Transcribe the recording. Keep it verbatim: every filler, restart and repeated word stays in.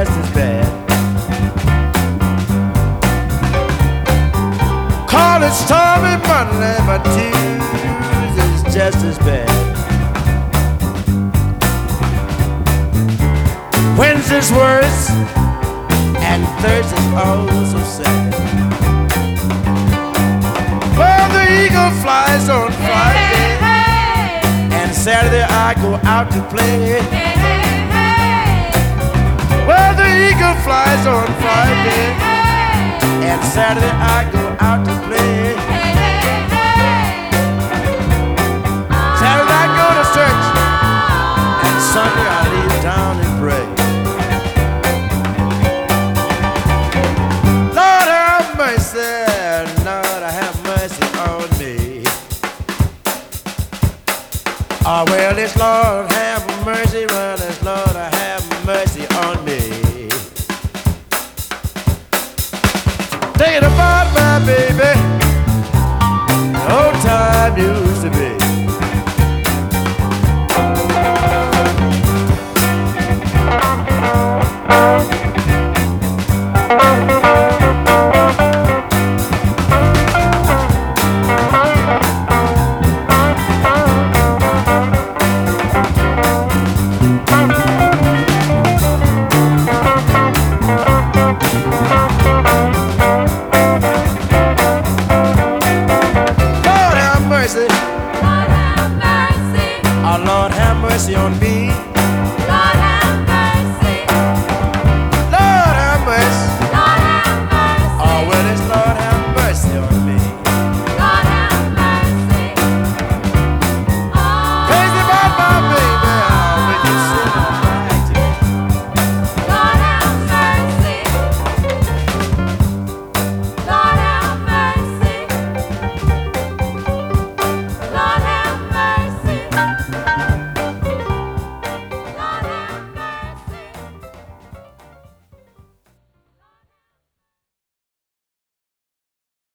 just as bad. Call it stormy Monday, but Tuesday's just as bad. Wednesday's worse, and Thursday's oh so sad. Well, the eagle flies on Friday, hey, hey, hey. And Saturday I go out to play. Hey, hey, hey. Well, the eagle flies on Friday, hey, hey. And Saturday I go out to play. Hey, hey, hey. Saturday I go to church, and Sunday I leave town and pray. Lord have mercy, Lord have mercy on me. Oh, well, it's Lord have mercy, well, it's Lord have mercy on me. Thinking about my baby, the old time used to be. Lord have mercy on me.